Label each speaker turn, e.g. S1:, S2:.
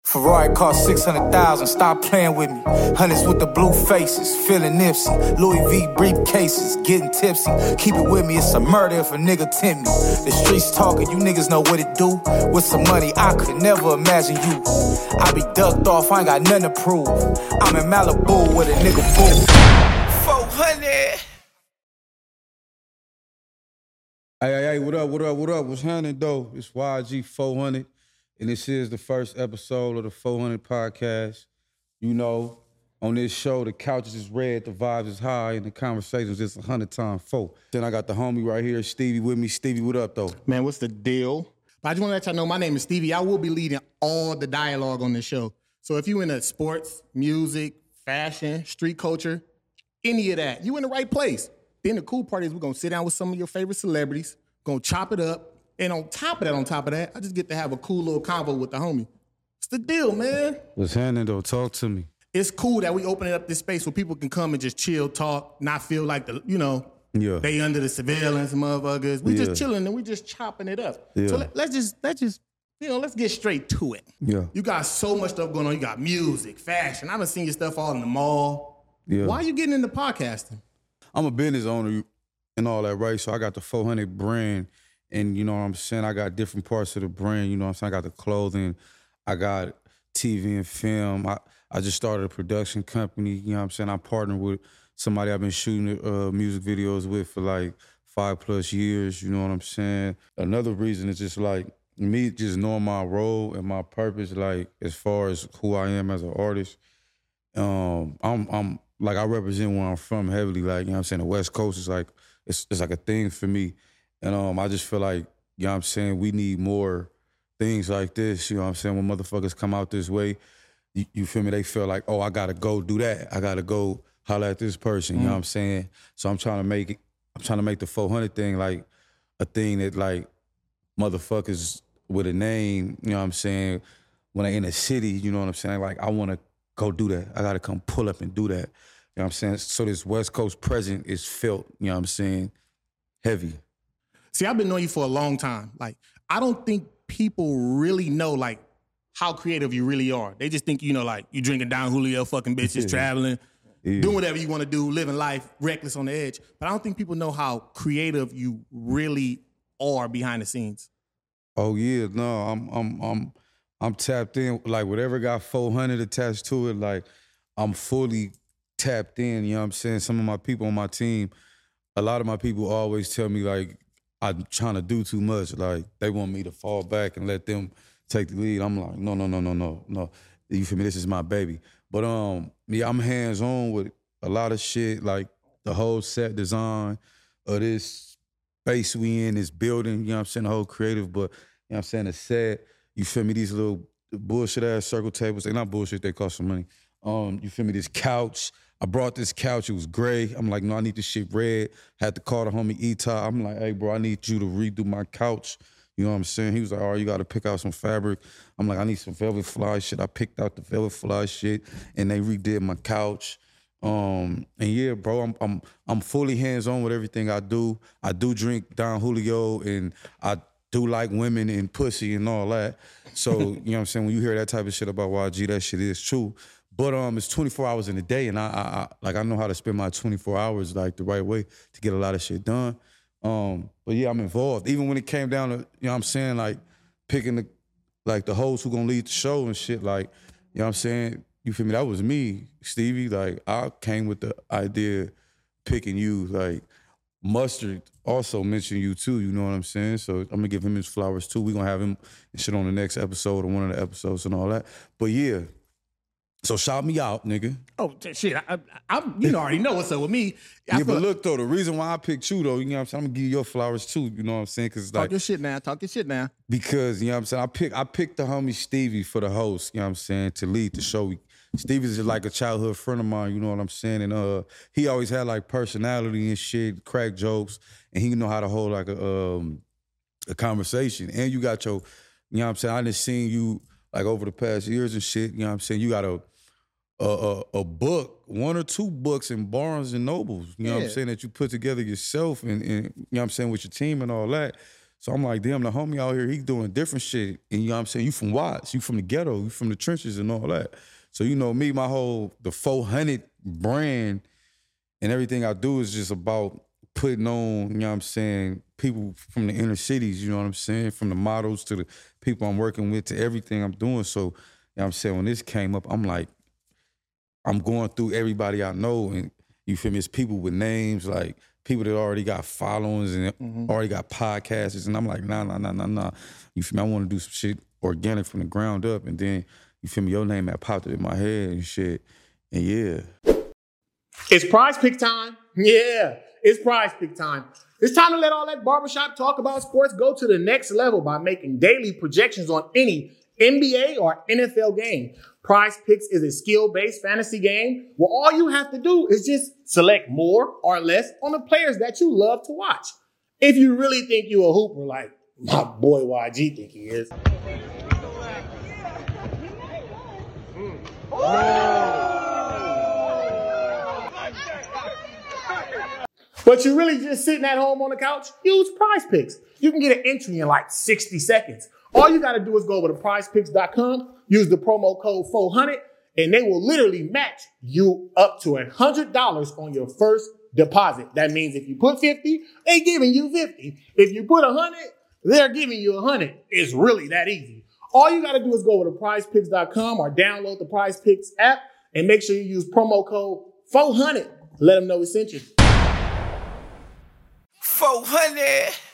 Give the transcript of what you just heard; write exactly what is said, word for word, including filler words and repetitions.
S1: Ferrari cost six hundred thousand, stop playing with me. Hundreds with the blue faces, feeling Nipsey. Louis V briefcases, getting tipsy. Keep it with me, it's a murder if a nigga tempt me. The streets talking, you niggas know what it do. With some money, I could never imagine you. I be ducked off, I ain't got nothing to prove. I'm in Malibu with a nigga boo. four hundred.
S2: Hey, hey, hey, what up, what up, what up? What's happening, though? It's Y G four hundred, and this is the first episode of the four hundred podcast. You know, on this show, the couches is red, the vibes is high, and the conversations is one hundred times four. Then I got the homie right here, Stevie, with me. Stevie, what up, though?
S3: Man, what's the deal? But I just want to let y'all know my name is Stevie. I will be leading all the dialogue on this show. So if you into sports, music, fashion, street culture, any of that, you in the right place. Then the cool part is we're going to sit down with some of your favorite celebrities, going to chop it up, and on top of that, on top of that, I just get to have a cool little convo with the homie. It's the deal, man.
S2: What's happening, though? Talk to me.
S3: It's cool that we open up this space where people can come and just chill, talk, not feel like, the you know,
S2: yeah.
S3: they under the surveillance, motherfuckers. We
S2: Yeah.
S3: just chilling and we just chopping it up.
S2: Yeah.
S3: So let, let's just, let's just, you know, let's get straight to it.
S2: Yeah.
S3: You got so much stuff going on. You got music, fashion. I done seen your stuff all in the mall.
S2: Yeah.
S3: Why are you getting into podcasting?
S2: I'm a business owner and all that, right? So I got the four hundred brand, and you know what I'm saying? I got different parts of the brand, you know what I'm saying? I got the clothing, I got T V and film. I, I just started a production company, you know what I'm saying? I partnered with somebody I've been shooting uh, music videos with for like five plus years, you know what I'm saying? Another reason is just like me just knowing my role and my purpose, like as far as who I am as an artist. Um, I'm, I'm like I represent where I'm from heavily, like, you know what I'm saying? The West Coast is like, it's, it's like a thing for me. And um, I just feel like, you know what I'm saying, we need more things like this, you know what I'm saying? When motherfuckers come out this way, you, you feel me, they feel like, oh, I gotta go do that. I gotta go holler at this person, mm-hmm. you know what I'm saying? So I'm trying to make it, I'm trying to make the four hundred thing like a thing that like motherfuckers with a name, you know what I'm saying, when they in a city, you know what I'm saying, like I wanna go do that. I gotta come pull up and do that. You know what I'm saying? So this West Coast presence is felt, you know what I'm saying, heavy.
S3: See, I've been knowing you for a long time. Like, I don't think people really know, like, how creative you really are. They just think, you know, like, you drinking Don Julio, fucking bitches,
S2: Yeah.
S3: traveling,
S2: Yeah.
S3: doing whatever you want to do, living life, reckless on the edge. But I don't think people know how creative you really are behind the scenes.
S2: Oh yeah, no, I'm I'm I'm I'm tapped in. Like whatever got four hundred attached to it, like I'm fully tapped in, you know what I'm saying? Some of my people on my team, a lot of my people always tell me like I'm trying to do too much. Like they want me to fall back and let them take the lead. I'm like, no, no, no, no, no, no. You feel me? This is my baby. But um, yeah, I'm hands-on with a lot of shit, like the whole set design of this space we in, this building, you know what I'm saying, the whole creative, but you know what I'm saying, the set, you feel me, these little bullshit-ass circle tables, they're not bullshit, they cost some money. Um, you feel me, this couch, I brought this couch, it was gray. I'm like, no, I need this shit red. Had to call the homie E-Top. I'm like, hey, bro, I need you to redo my couch. You know what I'm saying? He was like, all right, you got to pick out some fabric. I'm like, I need some velvet fly shit. I picked out the velvet fly shit, and they redid my couch. Um, and yeah, bro, I'm I'm I'm fully hands-on with everything I do. I do drink Don Julio, and I do like women and pussy and all that. So, you know what I'm saying? When you hear that type of shit about Y G, that shit is true. But um, it's twenty-four hours in a day, and I, I, I like I know how to spend my twenty-four hours like the right way to get a lot of shit done. Um, but yeah, I'm involved. Even when it came down to, you know what I'm saying, like picking the like the hosts who gonna lead the show and shit, like, you know what I'm saying? You feel me? That was me, Stevie. Like I came with the idea picking you. Like Mustard also mentioned you too, you know what I'm saying? So I'm gonna give him his flowers too. We gonna have him and shit on the next episode or one of the episodes and all that. But yeah. So shout me out, nigga.
S3: Oh, shit. I, I, I'm, you already know what's up with me. I
S2: yeah, but
S3: feel-
S2: look, though, the reason why I picked you, though, you know what I'm saying? I'm going to give you your flowers, too, you know what I'm saying? Cause
S3: Talk
S2: like,
S3: your shit now. Talk your shit now.
S2: Because, you know what I'm saying? I picked I picked the homie Stevie for the host, you know what I'm saying, to lead the show. Stevie's like a childhood friend of mine, you know what I'm saying? And uh, he always had, like, personality and shit, crack jokes, and he know how to hold, like, a, um, a conversation. And you got your, you know what I'm saying? I done seen you, like, over the past years and shit, you know what I'm saying? You got a... A, a, a book, one or two books in Barnes and Nobles, you know
S3: yeah.
S2: what I'm saying, that you put together yourself and, and, you know what I'm saying, with your team and all that. So I'm like, damn, the homie out here, he doing different shit. And you know what I'm saying? You from Watts, you from the ghetto, you from the trenches and all that. So you know me, my whole, the four hundred brand and everything I do is just about putting on, you know what I'm saying, people from the inner cities, you know what I'm saying? From the models to the people I'm working with to everything I'm doing. So, you know what I'm saying, when this came up, I'm like, I'm going through everybody I know, and you feel me, it's people with names, like people that already got followings and mm-hmm. already got podcasts, and I'm like, nah, nah, nah, nah, nah. You feel me, I want to do some shit organic from the ground up, and then, you feel me, your name had popped up in my head and shit, and yeah.
S3: It's Prize Pick time. Yeah, it's Prize Pick time. It's time to let all that barbershop talk about sports go to the next level by making daily projections on any N B A or N F L game. Prize Picks is a skill-based fantasy game where all you have to do is just select more or less on the players that you love to watch. If you really think you a hooper like my boy Y G think he is. But you're really just sitting at home on the couch, use Prize Picks. You can get an entry in like sixty seconds. All you got to do is go over to prize picks dot com, use the promo code four hundred, and they will literally match you up to one hundred dollars on your first deposit. That means if you put fifty, they're giving you fifty. If you put one hundred, they're giving you one hundred. It's really that easy. All you got to do is go over to prize picks dot com or download the Prize Picks app and make sure you use promo code four hundred. Let them know we sent you.
S1: four hundred